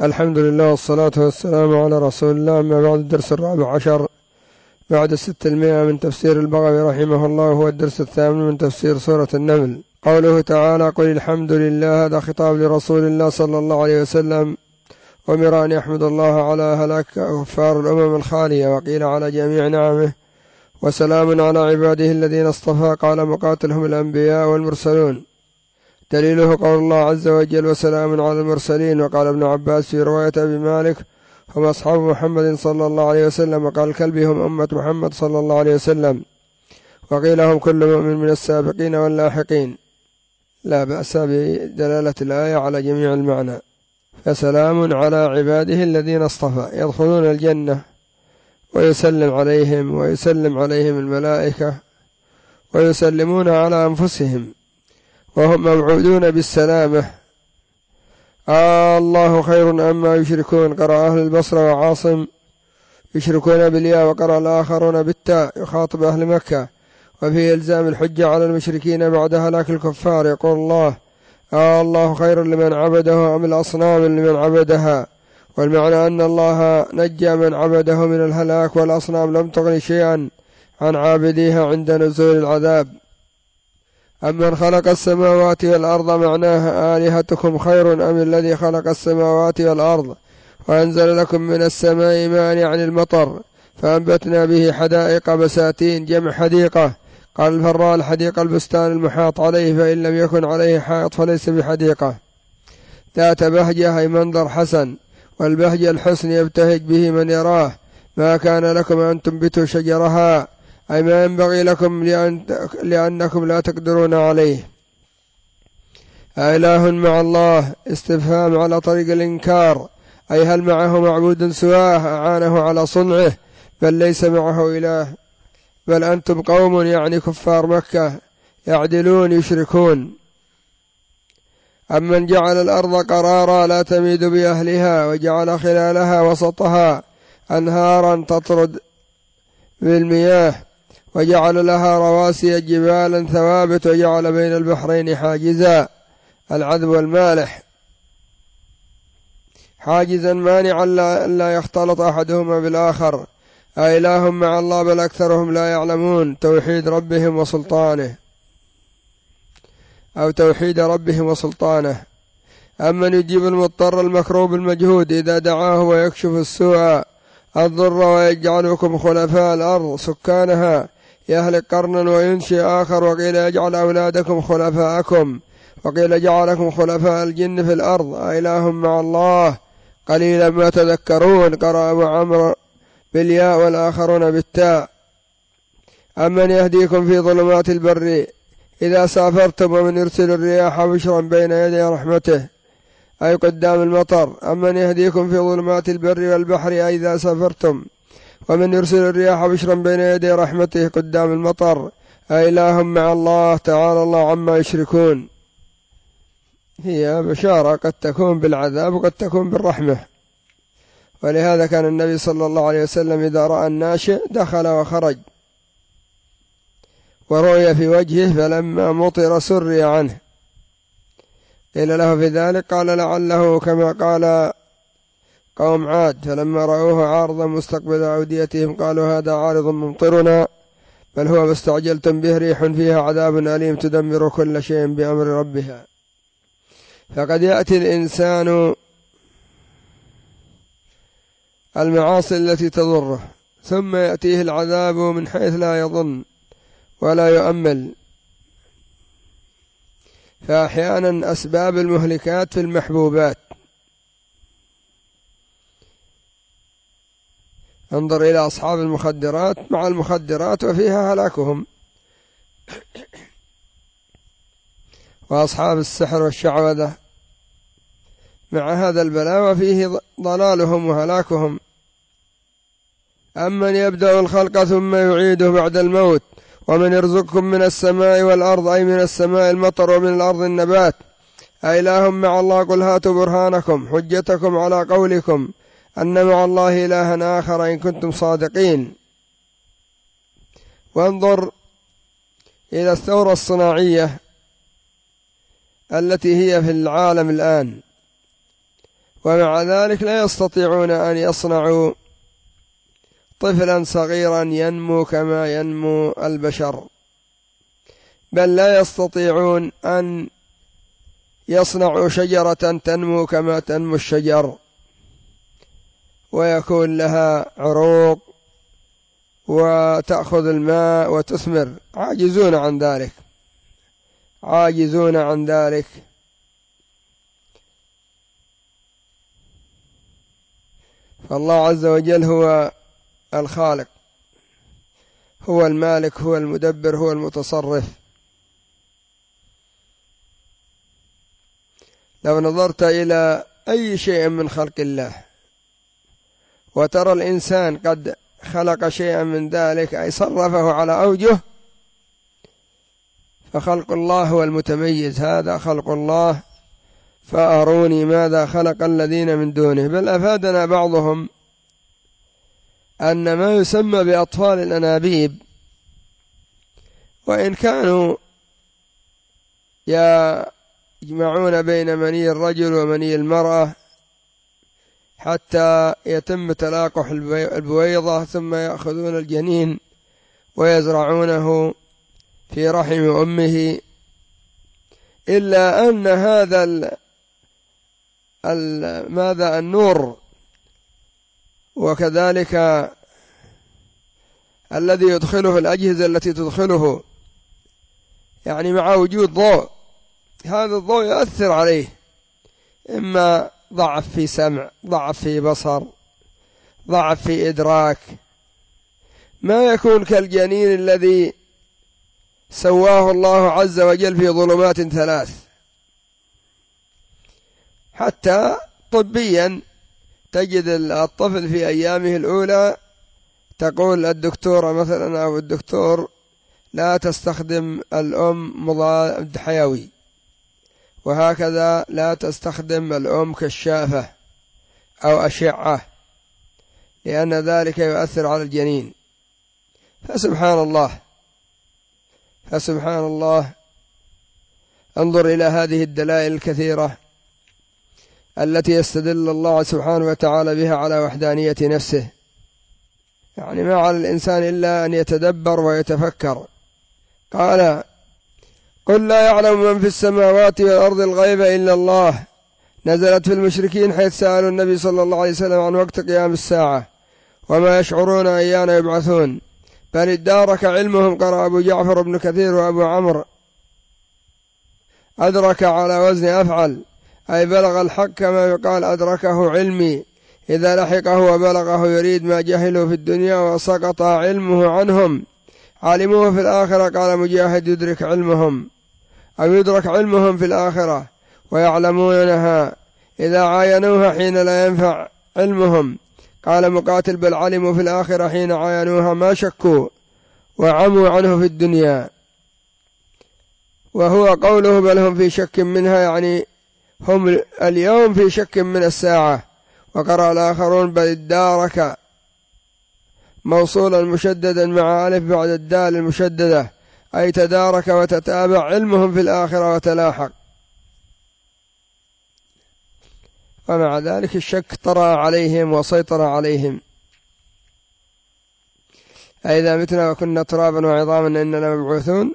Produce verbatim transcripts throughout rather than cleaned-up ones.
الحمد لله والصلاة والسلام على رسول الله. أما بعد، الدرس الرابع عشر بعد الست المئة من تفسير البغوي رحمه الله، هو الدرس الثامن من تفسير سورة النمل. قوله تعالى: قل الحمد لله، هذا خطاب لرسول الله صلى الله عليه وسلم، أمر أن يحمد الله على هلاك كفار الأمم الخالية، وقيل على جميع نعمه، وسلام على عباده الذين اصطفى. قال مقاتلهم الأنبياء والمرسلون، دليله قول الله عز وجل: وسلام على المرسلين. وقال ابن عباس في رواية أبي مالك: هم أصحاب محمد صلى الله عليه وسلم. وقال الكلبي: هم أمة محمد صلى الله عليه وسلم. وقيل: هم كل مؤمن من السابقين واللاحقين. لا بأس بدلالة الآية على جميع المعنى. فسلام على عباده الذين اصطفى، يدخلون الجنة ويسلم عليهم ويسلم عليهم الملائكة ويسلمون على أنفسهم، وهم موعودون بالسلامة. آه الله خير أما يشركون. قرأ أهل البصرة وعاصم يشركون بالياء، وقرأ الآخرون بالتاء، يخاطب أهل مكة. وفيه إلزام الحجة على المشركين بعد هلاك الكفار. يقول الله: آه الله خير لمن عبده أم الأصنام لمن عبدها. والمعنى أن الله نجى من عبده من الهلاك، والأصنام لم تغن شيئا عن عابديها عند نزول العذاب. أمن خلق السماوات والأرض، معناها آلهتكم خير أم الذي خلق السماوات والأرض وأنزل لكم من السماء ماء، يعني المطر، فأنبتنا به حدائق بساتين، جمع حديقة. قال الفراء: الحديقة البستان المحاط عليه، فإن لم يكن عليه حائط فليس بحديقة. ذات بهجة، أي منظر حسن، والبهجة الحسن يبتهج به من يراه. ما كان لكم أن تنبتوا شجرها، أي ما ينبغي لكم لأن لأنكم لا تقدرون عليه. أإله مع الله، استفهام على طريق الإنكار، أي هل معه معبود سواه أعانه على صنعه؟ بل ليس معه إله، بل أنتم قوم، يعني كفار مكة، يعدلون يشركون. أمن جعل الأرض قرارا لا تميد بأهلها، وجعل خلالها وسطها أنهارا تطرد بالمياه، وجعل لها رواسي جبالا ثوابت، وجعل بين البحرين حاجزا، العذب والمالح، حاجزا مانعا لا يختلط أحدهما بالآخر. أإله مع الله، بل أكثرهم لا يعلمون. توحيد ربهم وسلطانه، أو توحيد ربهم وسلطانه. أمن يجيب المضطر المكروب المجهود إذا دعاه، ويكشف السوء الضر، ويجعلكم خلفاء الأرض سكانها، يهلك قرنا وينشئ آخر. وقيل: يجعل أولادكم خلفاءكم. وقيل: جعلكم خلفاء الجن في الأرض. أإله مع الله، قليلا ما تذكرون. قرأ أبو عمرو بالياء والآخرون بالتاء. أمن يهديكم في ظلمات البر إذا سافرتم، ومن يرسل الرياح بشرا بين يدي رحمته، أي قدام المطر. أمن يهديكم في ظلمات البر والبحر، أي إذا سافرتم، ومن يرسل الرياح بشرا بين يدي رحمته قدام المطر. أإله مع الله، تعالى الله عما يشركون. هي بشارة قد تكون بالعذاب وقد تكون بالرحمة. ولهذا كان النبي صلى الله عليه وسلم إذا رأى الناشئ دخل وخرج، ورؤي في وجهه، فلما مطر سري عنه. قيل له في ذلك، قال: لعله كما قال قوم عاد، فلما رأوه عارضا مستقبل أوديتهم قالوا: هذا عارض ممطرنا، بل هو ما استعجلتم به، ريح فيها عذاب أليم تدمر كل شيء بأمر ربها. فقد يأتي الإنسان المعاصي التي تضره، ثم يأتيه العذاب من حيث لا يظن ولا يؤمل. فأحيانا أسباب المهلكات في المحبوبات. انظر إلى أصحاب المخدرات مع المخدرات وفيها هلاكهم، وأصحاب السحر والشعوذة مع هذا البلاء وفيه ضلالهم وهلاكهم. أمن يبدأ الخلق ثم يعيده بعد الموت، ومن يرزقكم من السماء والأرض، أي من السماء المطر ومن الأرض النبات. أإله مع الله، قل هاتوا برهانكم، حجتكم على قولكم أن مع الله إلها آخر إن كنتم صادقين. وانظر إلى الثورة الصناعية التي هي في العالم الآن، ومع ذلك لا يستطيعون أن يصنعوا طفلا صغيرا ينمو كما ينمو البشر، بل لا يستطيعون أن يصنعوا شجرة تنمو كما تنمو الشجر ويكون لها عروق وتأخذ الماء وتثمر. عاجزون عن ذلك، عاجزون عن ذلك. فالله عز وجل هو الخالق، هو المالك، هو المدبر، هو المتصرف. لو نظرت إلى أي شيء من خلق الله وترى الإنسان قد خلق شيئا من ذلك أي صرفه على أوجه، فخلق الله هو المتميز. هذا خلق الله فأروني ماذا خلق الذين من دونه. بل أفادنا بعضهم أن ما يسمى بأطفال الأنابيب، وإن كانوا يجمعون بين مني الرجل ومني المرأة حتى يتم تلاقح البويضة، ثم يأخذون الجنين ويزرعونه في رحم أمه، إلا أن هذا ال ال ماذا النور، وكذلك الذي يدخله الأجهزة التي تدخله، يعني مع وجود ضوء، هذا الضوء يؤثر عليه، إما ضعف في سمع، ضعف في بصر، ضعف في إدراك، ما يكون كالجنين الذي سواه الله عز وجل في ظلمات ثلاث. حتى طبيا تجد الطفل في أيامه الأولى تقول الدكتورة مثلا أو الدكتور لا تستخدم الأم مضاد حيوي، وهكذا لا تستخدم الأم كشافة أو أشعة، لأن ذلك يؤثر على الجنين. فسبحان الله، فسبحان الله، انظر إلى هذه الدلائل الكثيرة التي يستدل الله سبحانه وتعالى بها على وحدانية نفسه. يعني ما على الإنسان إلا أن يتدبر ويتفكر. قال قل لا يعلم من في السماوات والأرض الغيب إلا الله. نزلت في المشركين حيث سألوا النبي صلى الله عليه وسلم عن وقت قيام الساعة وما يشعرون أيان يبعثون، بل ادارك علمهم. قرأ أبو جعفر بن كثير وأبو عمرو أدرك على وزن أفعل، أي بلغ الحق، كما يقال أدركه علمي إذا لحقه وبلغه، يريد ما جهلوا في الدنيا وسقط علمه عنهم، علموه في الآخرة. قال مجاهد يدرك علمهم أو يدرك علمهم في الآخرة ويعلمونها إذا عاينوها حين لا ينفع علمهم. قال مقاتل بل علموا في الآخرة حين عاينوها ما شكوا وعموا عنه في الدنيا. وهو قوله بل هم في شك منها، يعني هم اليوم في شك من الساعة. وقرأ الآخرون بل ادارك موصولا مشددا مع ألف بعد الدال المشددة، أي تدارك وتتابع علمهم في الآخرة وتلاحق. ومع ذلك الشك طرأ عليهم وسيطر عليهم. أئذا متنا وكنا ترابا وعظاما إننا مبعوثون.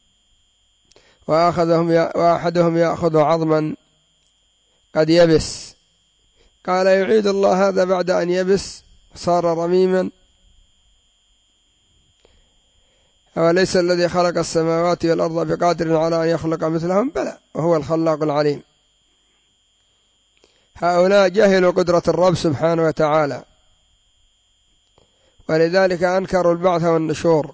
وأخذهم وأحدهم يأخذ عظما قد يبس، قال يعيد الله هذا بعد أن يبس صار رميما؟ أوليس الذي خلق السماوات والأرض بقادر على أن يخلق مثلهم؟ بلى وهو الخلاق العليم. هؤلاء جهلوا قدرة الرب سبحانه وتعالى، ولذلك أنكروا البعث والنشور.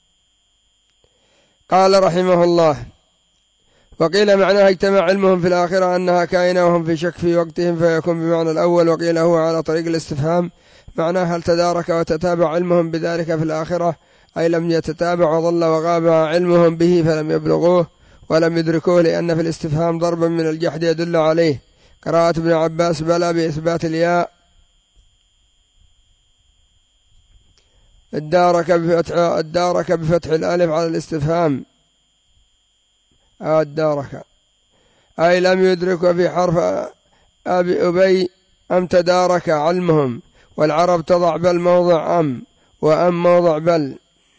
قال رحمه الله وقيل معناها اجتمع علمهم في الآخرة أنها كائنة وهم في شك في وقتهم، فيكون بمعنى الأول. وقيل هو على طريق الاستفهام، معناها هل تدارك وتتابع علمهم بذلك في الآخرة، أي لم يتتابع وظل وغاب علمهم به فلم يبلغوه ولم يدركوه، لأن في الاستفهام ضربا من الجحد يدل عليه. قراءة ابن عباس بلى بإثبات الياء، الدارك بفتح, الدارك بفتح الألف على الاستفهام، الدارك أي لم يدرك. في حرف أبي أبي أم تدارك علمهم، والعرب تضع بل موضع أم، وأم موضع بل.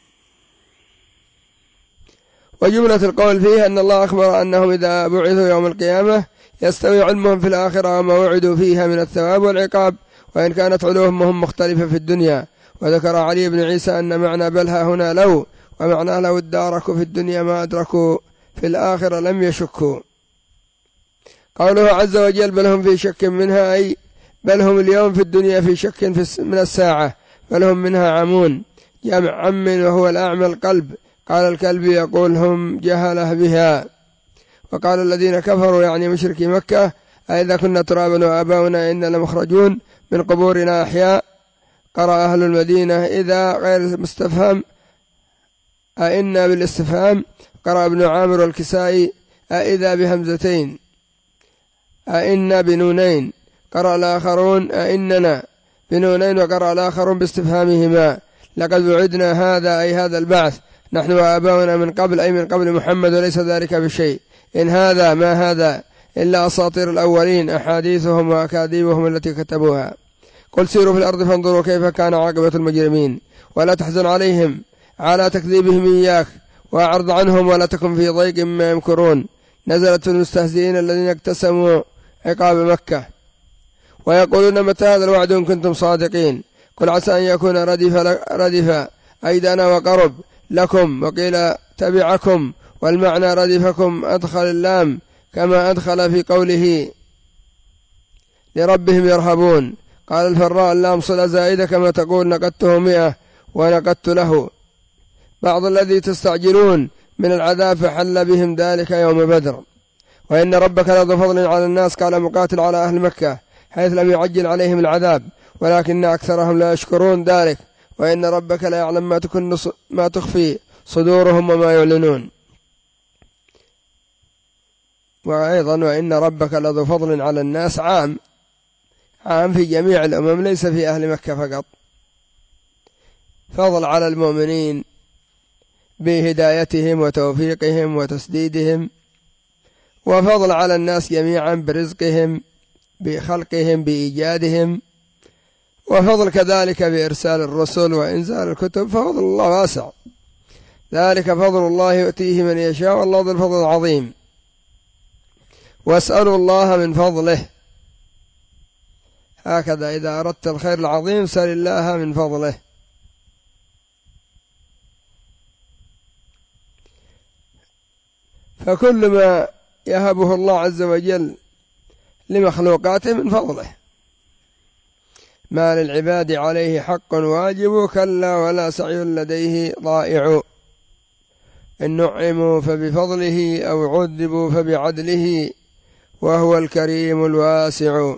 وجملة القول فيه أن الله أخبر أنهم إذا بعثوا يوم القيامة يستوي علمهم في الآخرة وما وعدوا فيها من الثواب والعقاب، وإن كانت علومهم مختلفة في الدنيا. وذكر علي بن عيسى أن معنى بلها هنا لو، ومعنى لو اداركوا في الدنيا ما أدركوا في الآخرة لم يشكوا. قوله عز وجل بل هم في شك منها، أي بل هم اليوم في الدنيا في شك من الساعة، بل هم منها عمون، جمع عم وهو الأعمى القلب. قال الكلب يقول هم جهله بها. وقال الذين كفروا يعني مشركي مكة أئذا كنا ترابا وآباؤنا إنا لمخرجون من قبورنا أحياء. قرأ أهل المدينة إذا غير مستفهم أئنا بالاستفهام. قرأ ابن عامر والكسائي أئذا بهمزتين أئنا بنونين. قرأ الآخرون أئننا بنونين، وقرأ الآخرون باستفهامهما. لقد وعدنا هذا أي هذا البعث نحن وآباؤنا من قبل أي من قبل محمد، وليس ذلك بشيء، إن هذا ما هذا إلا أساطير الأولين أحاديثهم وأكاذيبهم التي كتبوها. قل سيروا في الأرض فانظروا كيف كان عاقبة المجرمين ولا تحزن عليهم على تكذيبهم إياك وأعرض عنهم ولا تكن في ضيق مما يمكرون. نزلت في المستهزئين الذين اقتسموا عقاب مكة ويقولون متى هذا الوعد إن كنتم صادقين. قل عسى أن يكون ردف ردف أي دنا وقرب لكم، وقيل تبعكم، والمعنى ردفكم أدخل اللام كما أدخل في قوله لربهم يرهبون. قال الفراء اللام صلة زائدة كما تقول نقدته مئة ونقدت له. بعض الذي تستعجلون من العذاب فحل بهم ذلك يوم بدر. وإن ربك لذو فضل على الناس، قال مقاتل على أهل مكة، حيث لم يعجل عليهم العذاب ولكن أكثرهم لا يشكرون ذلك. وإن ربك لا يعلم ما تكن ما تخفي صدورهم وما يعلنون. وأيضا وإن ربك لذو فضل على الناس عام عام في جميع الأمم، ليس في أهل مكة فقط. فضل على المؤمنين بهدايتهم وتوفيقهم وتسديدهم، وفضل على الناس جميعا برزقهم بخلقهم بإيجادهم، وفضل كذلك بإرسال الرسل وإنزال الكتب. ففضل الله واسع، ذلك فضل الله يؤتيه من يشاء والله ذو الفضل العظيم. واسألوا الله من فضله، هكذا إذا أردت الخير العظيم سل الله من فضله. فكل ما يهبه الله عز وجل لمخلوقاته من فضله. ما للعباد عليه حق واجب كلا ولا سعي لديه ضائع. إن نعموا فبفضله أو عذبوا فبعدله وهو الكريم الواسع.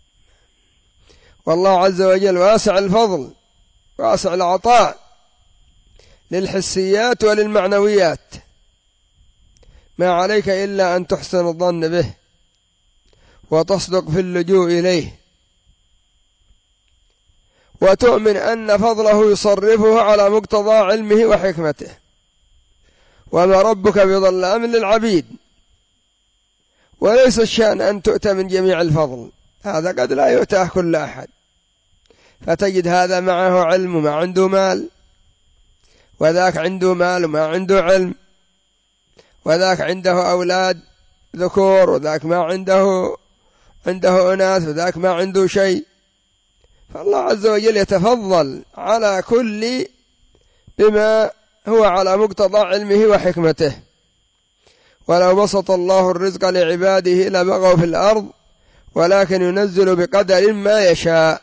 والله عز وجل واسع الفضل واسع العطاء للحسيات وللمعنويات، ما عليك إلا أن تحسن الظن به وتصدق في اللجوء إليه، وتؤمن أن فضله يصرفه على مقتضى علمه وحكمته. وما ربك بظلام للعبيد. وليس الشأن أن تؤتى من جميع الفضل، هذا قد لا يؤتاه كل أحد. فتجد هذا معه علم وما عنده مال، وذاك عنده مال وما عنده علم، وذاك عنده أولاد ذكور وذاك ما عنده عنده أناث، وذاك ما عنده شيء. فالله عز وجل يتفضل على كل بما هو على مقتضى علمه وحكمته. ولو بسط الله الرزق لعباده لبغوا في الأرض ولكن ينزل بقدر ما يشاء.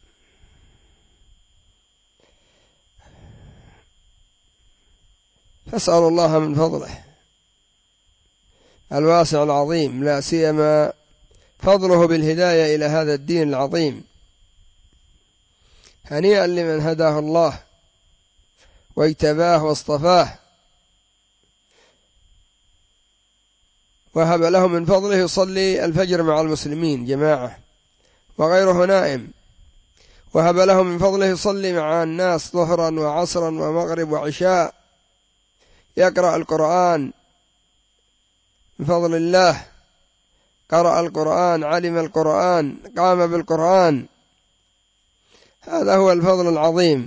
فاسألوا الله من فضله الواسع العظيم، لا سيما فضله بالهداية إلى هذا الدين العظيم. هنيئا لمن هداه الله واجتباه واصطفاه وهب له من فضله يصلي الفجر مع المسلمين جماعة وغيره نائم، وهب له من فضله يصلي مع الناس ظهرا وعصرا ومغرب وعشاء، يقرأ القرآن من فضل الله. قرأ القرآن، علم القرآن، قام بالقرآن، هذا هو الفضل العظيم،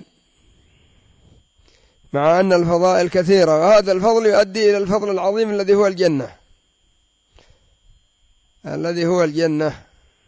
مع أن الفضائل كثيرة، وهذا الفضل يؤدي إلى الفضل العظيم الذي هو الجنة، الذي هو الجنة.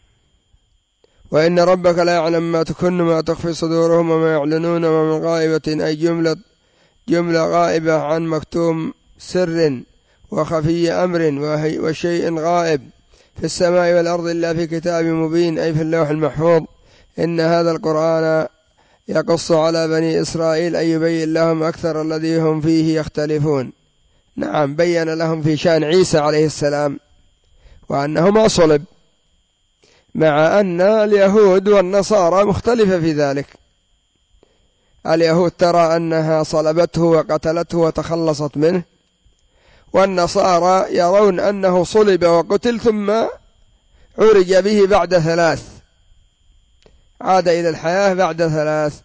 وإن ربك لا يعلم ما تكن ما تخفي صدورهم وما يعلنون وما من غائبة، أي جملة جملة غائبة عن مكتوم سر وخفي أمر وشيء غائب في السماء والأرض إلا في كتاب مبين، أي في اللوح المحفوظ. إن هذا القرآن يقص على بني إسرائيل أن يبين لهم أكثر الذي هم فيه يختلفون. نعم، بين لهم في شأن عيسى عليه السلام وأنه ما صلب، مع أن اليهود والنصارى مختلفة في ذلك. اليهود ترى أنها صلبته وقتلته وتخلصت منه، والنصارى يرون أنه صلب وقتل ثم عرج به بعد ثلاث، عاد إلى الحياة بعد ثلاث.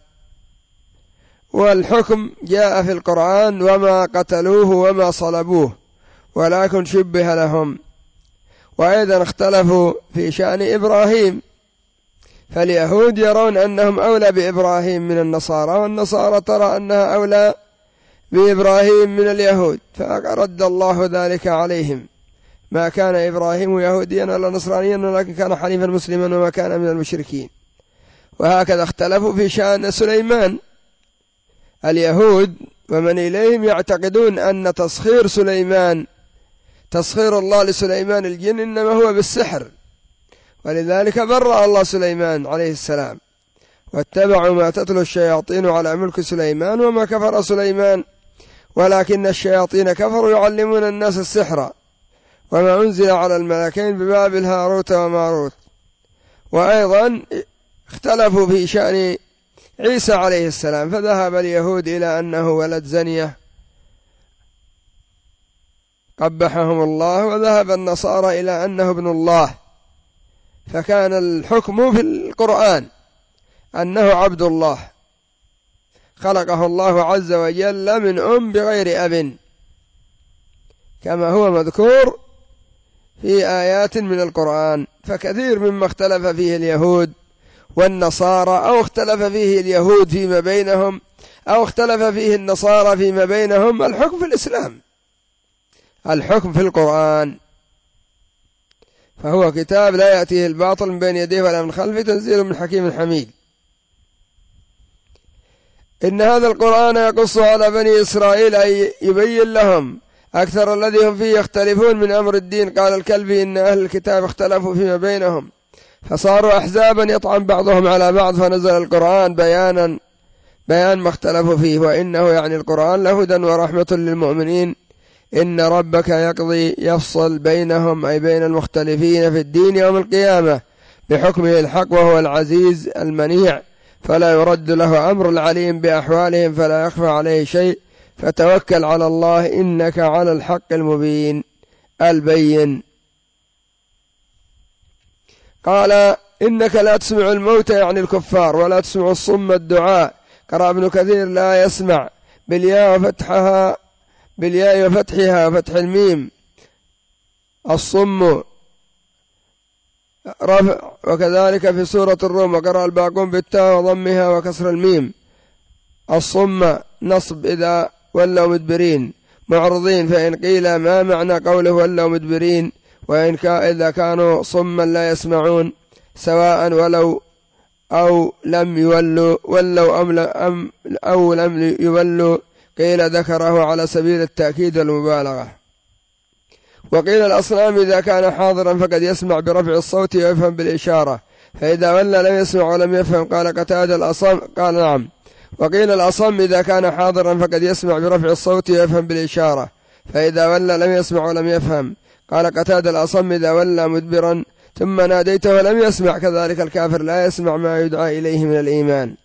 والحكم جاء في القرآن: وما قتلوه وما صلبوه ولكن شبه لهم. وأيضا اختلفوا في شأن إبراهيم، فاليهود يرون أنهم أولى بإبراهيم من النصارى، والنصارى ترى أنها أولى بإبراهيم من اليهود، فرد الله ذلك عليهم: ما كان إبراهيم يهوديا ولا نصرانيا ولكن كان حنيفا مسلما وما كان من المشركين. وهكذا اختلفوا في شأن سليمان. اليهود ومن إليهم يعتقدون أن تسخير سليمان تسخير الله لسليمان الجن إنما هو بالسحر، ولذلك برأ الله سليمان عليه السلام: واتبعوا ما تتلو الشياطين على ملك سليمان وما كفر سليمان ولكن الشياطين كفروا يعلمون الناس السحر وما أنزل على الملكين ببابل هاروت وماروت. وأيضا اختلفوا في شأن عيسى عليه السلام، فذهب اليهود إلى أنه ولد زنية قبحهم الله، وذهب النصارى إلى أنه ابن الله. فكان الحكم في القرآن أنه عبد الله، خلقه الله عز وجل من أم بغير أب، كما هو مذكور في آيات من القرآن. فكثير مما اختلف فيه اليهود والنصارى، أو اختلف فيه اليهود فيما بينهم أو اختلف فيه النصارى فيما بينهم، الحكم في الإسلام، الحكم في القرآن. فهو كتاب لا يأتيه الباطل من بين يديه ولا من خلفه، تنزيل من حكيم حميد. إن هذا القرآن يقص على بني إسرائيل أي يبين لهم أكثر الذي هم فيه يختلفون من أمر الدين. قال الكلبي: إن أهل الكتاب اختلفوا فيما بينهم فصاروا أحزابا يطعن بعضهم على بعض، فنزل القرآن بيانا بيان ما اختلفوا فيه، وإنه يعني القرآن لهدى ورحمة للمؤمنين. إن ربك يقضي يفصل بينهم أي بين المختلفين في الدين يوم القيامة بحكمه الحق، وهو العزيز المنيع، فلا يرد له أمر العليم بأحوالهم فلا يخفى عليه شيء، فتوكل على الله إنك على الحق المبين البين. قال: إنك لا تسمع الموتى يعني الكفار، ولا تسمع الصم الدعاء. قرأ ابن كثير: لا يسمع بالياء وفتحها بالياء وفتحها وفتح الميم الصم رفع. وكذلك في سورة الروم. وقرأ الباقون بالتاء وضمها وكسر الميم الصم نصب إذا ولوا مدبرين معرضين، فإن قيل ما معنى قوله ولوا مدبرين، وإن إذا كانوا صما لا يسمعون سواء ولو أو لم يولوا ولوا أم, أم أو لم يولوا، قيل ذكره على سبيل التأكيد والمبالغة. وقيل الأصنام إذا كان حاضرا فقد يسمع برفع الصوت ويفهم بالإشارة، فإذا ولى لم يسمع ولم يفهم. قال قتادة: الأصم. قال: نعم. وقيل الأصم إذا كان حاضرا فقد يسمع برفع الصوت ويفهم بالإشارة، فإذا ولى لم يسمع ولم يفهم. قال قتادة: الأصم إذا ولى مدبرا ثم ناديته ولم يسمع، كذلك الكافر لا يسمع ما يدعى إليه من الإيمان.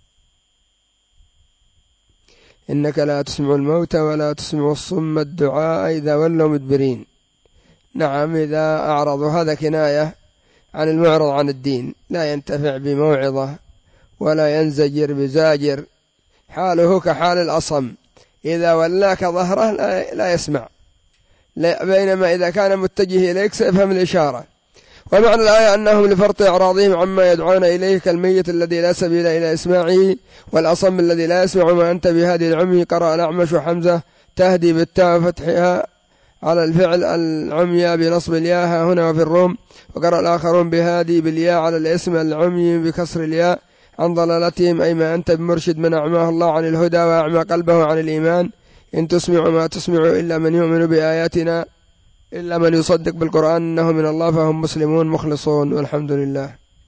إنك لا تسمع الموتى ولا تسمع الصم الدعاء إذا ولوا مدبرين. نعم، إذا أعرضوا، هذا كناية عن المعرض عن الدين، لا ينتفع بموعظة ولا ينزجر بزاجر، حاله كحال الأصم، إذا ولاك ظهره لا يسمع، بينما إذا كان متجه إليك سيفهم الإشارة. ومعنى الآية أنهم لفرط إعراضهم عما يدعون إليه كالميت الذي لا سبيل إلى إسماعه والأصم الذي لا يسمع ما أنت بهذه العمي. قرأ الأعمش وحمزة تهدي بالتاء وفتحها على الفعل العمي بنصب الياء هنا وفي الروم. وقرأ الآخرون بهادي بالياء على الاسم العمي بكسر الياء عن ضلالتهم أي ما أنت بمرشد من أعماه الله عن الهدى وأعمى قلبه عن الإيمان. إن تسمع ما تسمع إلا من يؤمن بآياتنا إلا من يصدق بالقرآن أنه من الله فهم مسلمون مخلصون والحمد لله.